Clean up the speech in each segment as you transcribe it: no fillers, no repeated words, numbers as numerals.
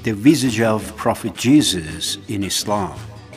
The visage of Prophet Jesus in Islam.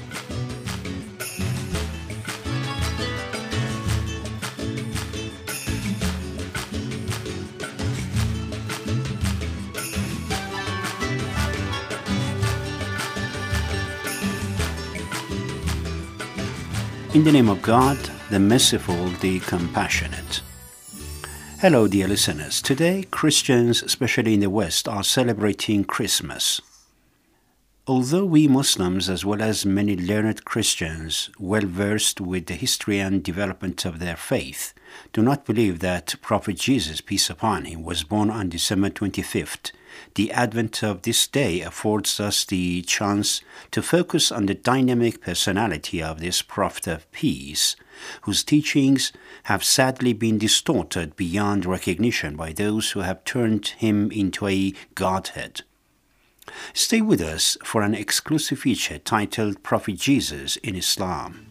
In the name of God, the merciful, the compassionate. Hello, dear listeners. Today, Christians, especially in the West, are celebrating Christmas. Although we Muslims, as well as many learned Christians, well versed with the history and development of their faith, do not believe that Prophet Jesus, peace upon him, was born on December 25th, the advent of this day affords us the chance to focus on the dynamic personality of this Prophet of Peace, whose teachings have sadly been distorted beyond recognition by those who have turned him into a Godhead. Stay with us for an exclusive feature titled Prophet Jesus in Islam.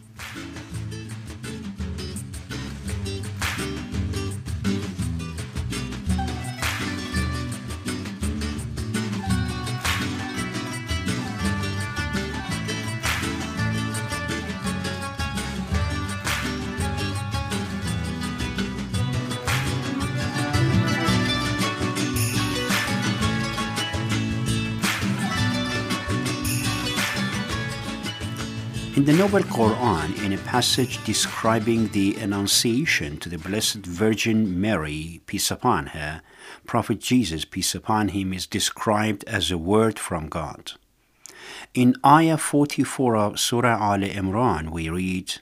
In the Noble Quran, in a passage describing the Annunciation to the Blessed Virgin Mary, peace upon her, Prophet Jesus, peace upon him, is described as a word from God. In Ayah 44 of Surah Al Imran, we read,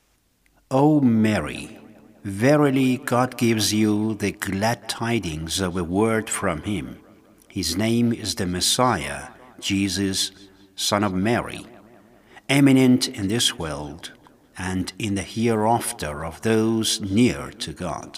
O Mary, verily God gives you the glad tidings of a word from him. His name is the Messiah, Jesus, son of Mary, eminent in this world and in the hereafter of those near to God.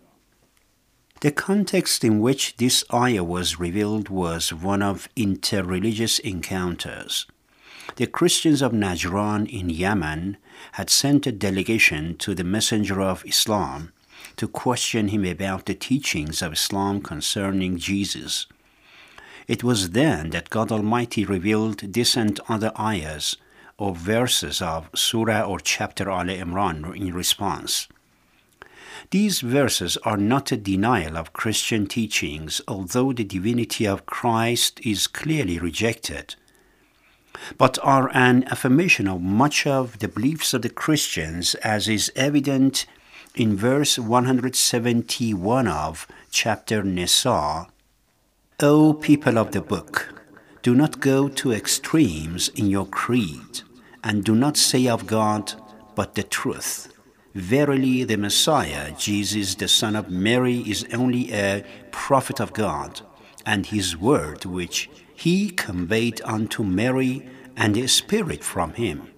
The context in which this ayah was revealed was one of interreligious encounters. The Christians of Najran in Yemen had sent a delegation to the Messenger of Islam to question him about the teachings of Islam concerning Jesus. It was then that God Almighty revealed this and other ayahs or verses of Surah or chapter Al Imran in response. These verses are not a denial of Christian teachings, although the divinity of Christ is clearly rejected, but are an affirmation of much of the beliefs of the Christians, as is evident in verse 171 of chapter Nisa. O people of the book, do not go to extremes in your creed, and do not say of God but the truth. Verily the Messiah, Jesus the son of Mary, is only a prophet of God, and his word which he conveyed unto Mary, and a spirit from him.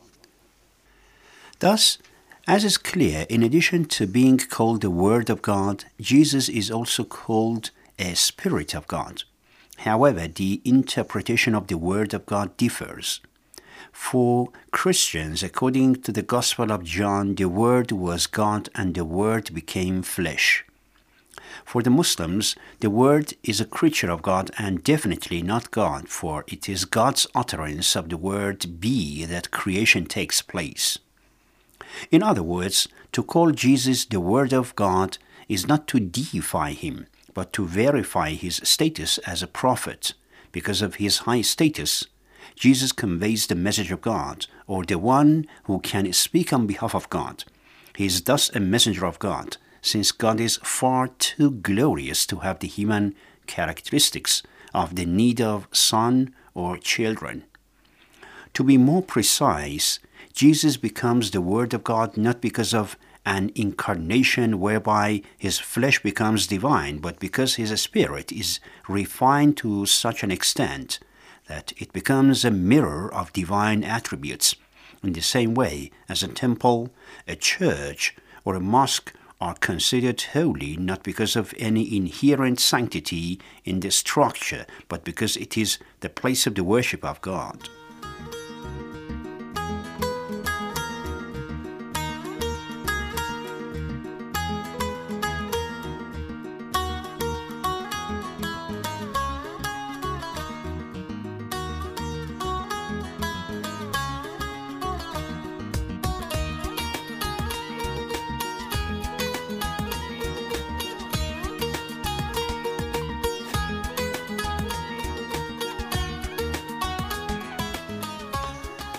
Thus, as is clear, in addition to being called the Word of God, Jesus is also called a Spirit of God. However, the interpretation of the Word of God differs. For Christians, according to the Gospel of John, the Word was God and the Word became flesh. For the Muslims, the Word is a creature of God and definitely not God, for it is God's utterance of the word be that creation takes place. In other words, to call Jesus the Word of God is not to deify him, but to verify his status as a prophet. Because of his high status, Jesus conveys the message of God, or the one who can speak on behalf of God. He is thus a messenger of God, since God is far too glorious to have the human characteristics of the need of son or children. To be more precise, Jesus becomes the Word of God not because of an incarnation whereby his flesh becomes divine, but because his spirit is refined to such an extent that it becomes a mirror of divine attributes, in the same way as a temple, a church, or a mosque are considered holy not because of any inherent sanctity in the structure, but because it is the place of the worship of God.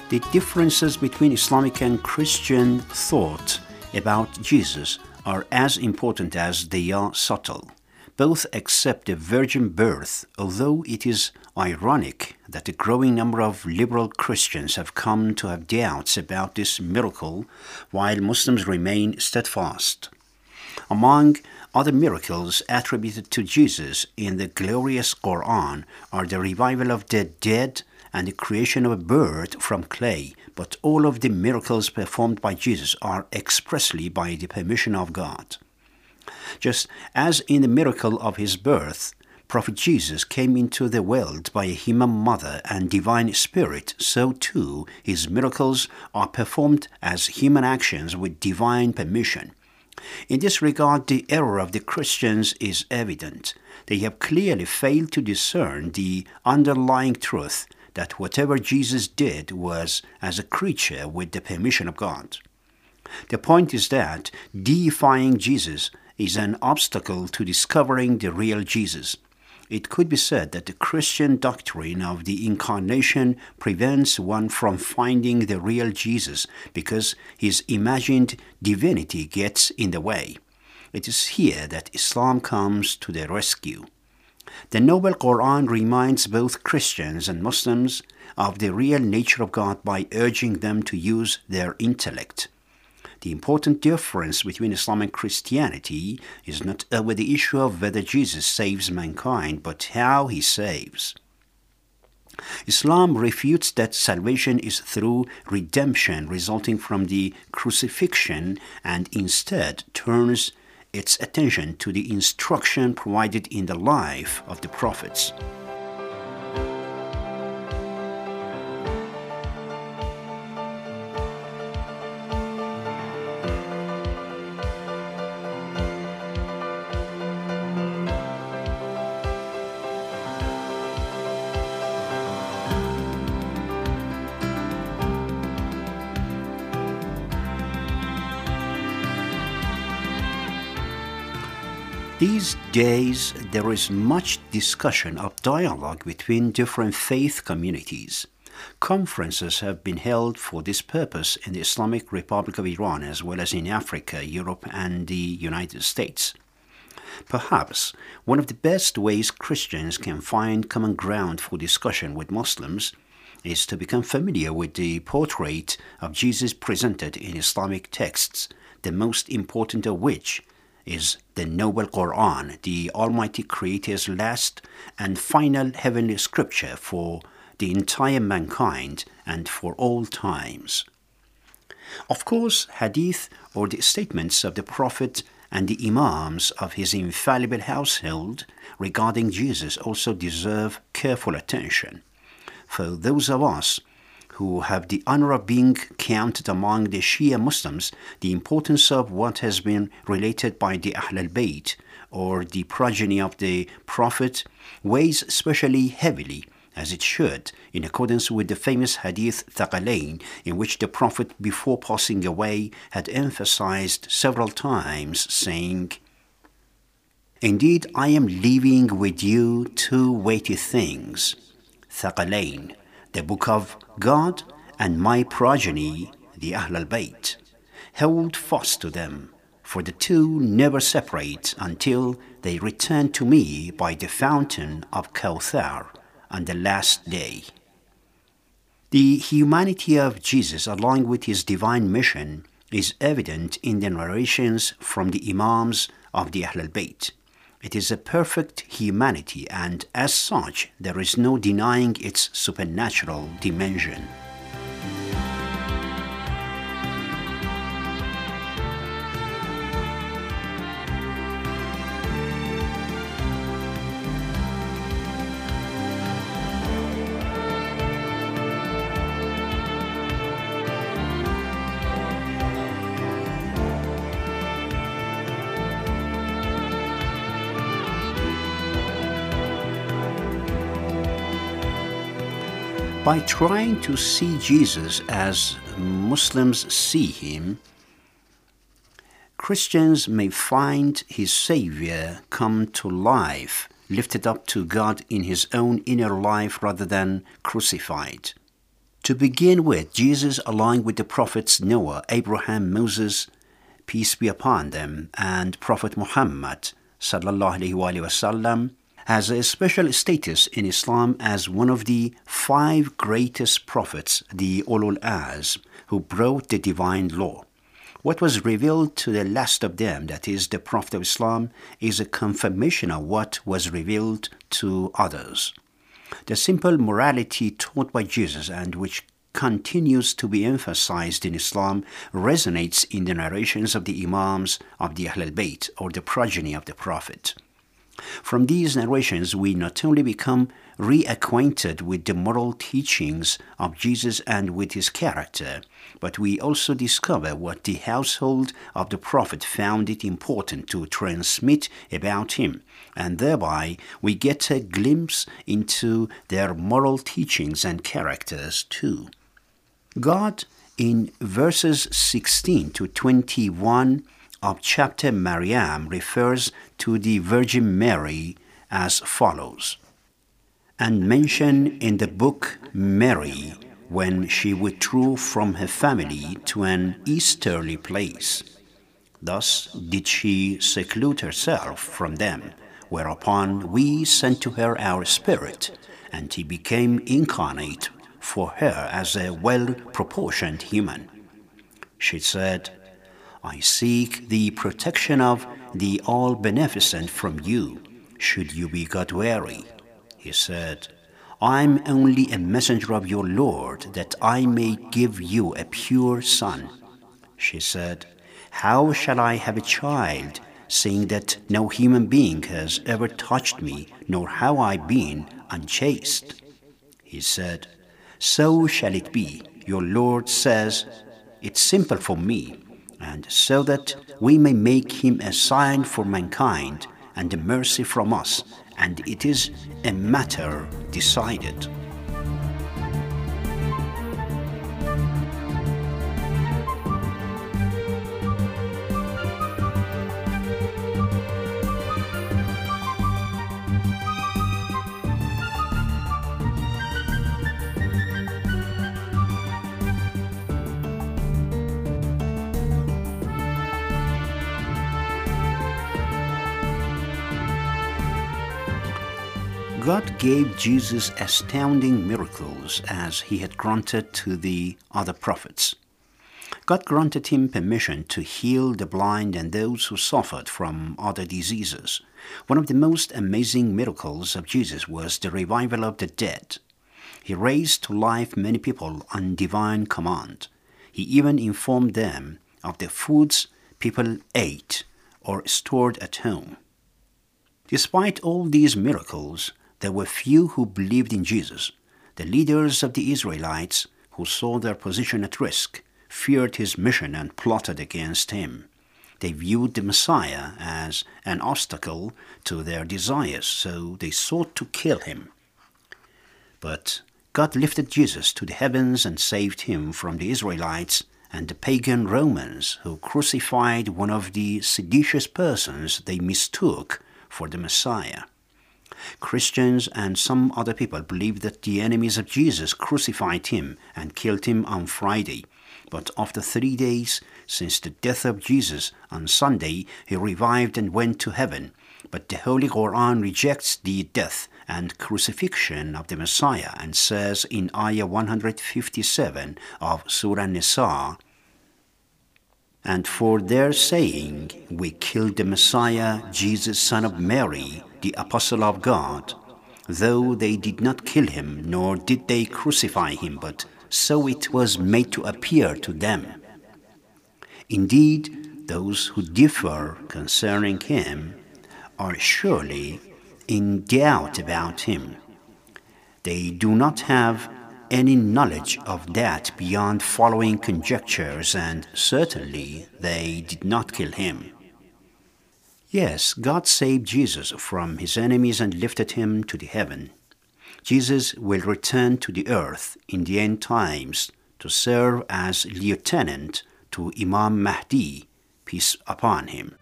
The differences between Islamic and Christian thought about Jesus are as important as they are subtle. Both accept the virgin birth, although it is ironic that a growing number of liberal Christians have come to have doubts about this miracle, while Muslims remain steadfast. Among other miracles attributed to Jesus in the glorious Quran are the revival of the dead and the creation of a bird from clay, but all of the miracles performed by Jesus are expressly by the permission of God. Just as in the miracle of his birth, Prophet Jesus came into the world by a human mother and divine spirit, so too his miracles are performed as human actions with divine permission. In this regard, the error of the Christians is evident. They have clearly failed to discern the underlying truth that whatever Jesus did was as a creature with the permission of God. The point is that deifying Jesus is an obstacle to discovering the real Jesus. It could be said that the Christian doctrine of the Incarnation prevents one from finding the real Jesus because his imagined divinity gets in the way. It is here that Islam comes to the rescue. The Noble Quran reminds both Christians and Muslims of the real nature of God by urging them to use their intellect. The important difference between Islam and Christianity is not over the issue of whether Jesus saves mankind, but how he saves. Islam refutes that salvation is through redemption resulting from the crucifixion and instead turns its attention to the instruction provided in the life of the prophets. These days, there is much discussion of dialogue between different faith communities. Conferences have been held for this purpose in the Islamic Republic of Iran as well as in Africa, Europe, and the United States. Perhaps one of the best ways Christians can find common ground for discussion with Muslims is to become familiar with the portrait of Jesus presented in Islamic texts, the most important of which is the Noble Quran, the Almighty Creator's last and final heavenly scripture for the entire mankind and for all times. Of course, hadith or the statements of the Prophet and the Imams of his infallible household regarding Jesus also deserve careful attention. For those of us who have the honor of being counted among the Shia Muslims, the importance of what has been related by the Ahl al-Bayt, or the progeny of the Prophet, weighs especially heavily, as it should, in accordance with the famous Hadith Thaqalain, in which the Prophet, before passing away, had emphasized several times, saying, "Indeed, I am leaving with you two weighty things, Thaqalain, the Book of God, and my progeny, the Ahl al-Bayt. Hold fast to them, for the two never separate until they return to me by the fountain of Kawthar on the last day." The humanity of Jesus, along with his divine mission, is evident in the narrations from the Imams of the Ahl al-Bayt. It is a perfect humanity, and as such, there is no denying its supernatural dimension. By trying to see Jesus as Muslims see him, Christians may find his Savior come to life, lifted up to God in his own inner life rather than crucified. To begin with, Jesus, along with the prophets Noah, Abraham, Moses, peace be upon them, and Prophet Muhammad, sallallahu alaihi wasallam, has a special status in Islam as one of the 5 greatest prophets, the Ulul Azm, who brought the divine law. What was revealed to the last of them, that is, the Prophet of Islam, is a confirmation of what was revealed to others. The simple morality taught by Jesus and which continues to be emphasized in Islam resonates in the narrations of the Imams of the Ahl al-Bayt, or the progeny of the Prophet. From these narrations, we not only become reacquainted with the moral teachings of Jesus and with his character, but we also discover what the household of the Prophet found it important to transmit about him, and thereby we get a glimpse into their moral teachings and characters too. God, in verses 16 to 21 of chapter Maryam, refers to the Virgin Mary as follows: "And mention in the book Mary when she withdrew from her family to an easterly place. Thus did she seclude herself from them, whereupon we sent to her our Spirit, and he became incarnate for her as a well-proportioned human. She said, I seek the protection of the All-Beneficent from you, should you be God-weary. He said, I am only a messenger of your Lord, that I may give you a pure son. She said, How shall I have a child, seeing that no human being has ever touched me, nor have I been unchaste? He said, So shall it be. Your Lord says, It's simple for me, and so that we may make him a sign for mankind and a mercy from us, and it is a matter decided." God gave Jesus astounding miracles as he had granted to the other prophets. God granted him permission to heal the blind and those who suffered from other diseases. One of the most amazing miracles of Jesus was the revival of the dead. He raised to life many people on divine command. He even informed them of the foods people ate or stored at home. Despite all these miracles, there were few who believed in Jesus. The leaders of the Israelites, who saw their position at risk, feared his mission and plotted against him. They viewed the Messiah as an obstacle to their desires, so they sought to kill him. But God lifted Jesus to the heavens and saved him from the Israelites and the pagan Romans, who crucified one of the seditious persons they mistook for the Messiah. Christians and some other people believe that the enemies of Jesus crucified him and killed him on Friday. But after 3 days since the death of Jesus on Sunday, he revived and went to heaven. But the Holy Quran rejects the death and crucifixion of the Messiah and says in Ayah 157 of Surah Nisa, "And for their saying, we killed the Messiah, Jesus, son of Mary, the apostle of God, though they did not kill him, nor did they crucify him, but so it was made to appear to them. Indeed, those who differ concerning him are surely in doubt about him. They do not have any knowledge of that beyond following conjectures, and certainly they did not kill him." Yes, God saved Jesus from his enemies and lifted him to the heaven. Jesus will return to the earth in the end times to serve as lieutenant to Imam Mahdi, peace upon him.